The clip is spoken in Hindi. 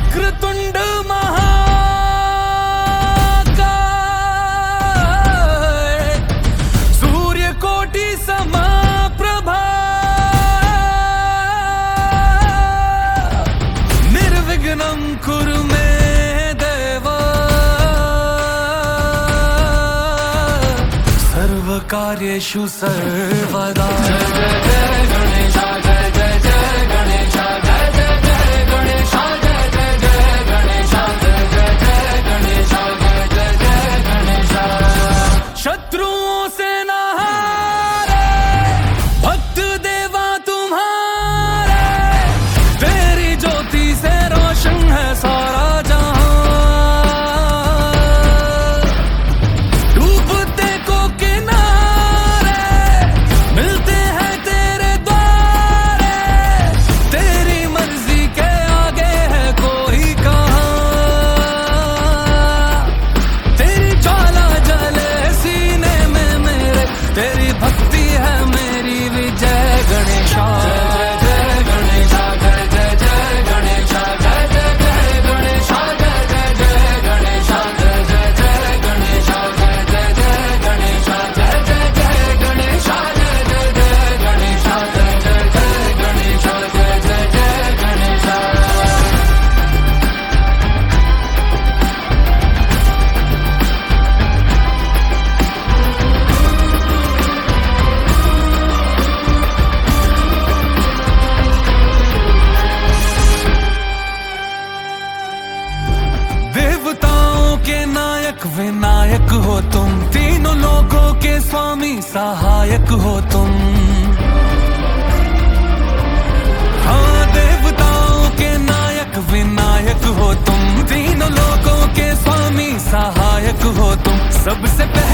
वक्रतुंड महाकाय, सूर्यकोटि समप्रभा, निर्विघ्नं कुरु मे देव, सर्वकार्येषु सर्वदा। जय जय जय गणेशा, जय जय जय गणेशा, जय जय जय गणेशा, जय जय जय गणेशा, जय जय जय गणेशा, जय जय जय गणेशा। शत्रुओं से न हारे भक्त देवा तुम्हारे, तेरी ज्योति से रोशन है सारा जहां। डूबते को किनारे मिलते हैं तेरे द्वारे, तेरी मर्जी के आगे है कोई कहाँ। तेरी ज्वाला जले सीने में मेरे, तेरी भक्ति है मेरी विजय गणेशा। जय जय गणेशा, जय जय जय गणेशा, जय जय जय गणेशा, जय जय जय गणेशा, जय जय जय गणेशा, जय जय जय गणेशा, जय जय जय गणेशा, जय जय जय गणेशा, जय जय जय गणेशा, जय जय जय गणेशा। देवताओं के नायक विनायक हो तुम, तीनों लोगों के स्वामी सहायक हो तुम। हाँ, देवताओं के नायक विनायक हो तुम, तीनों लोगों के स्वामी सहायक हो तुम। सबसे पहले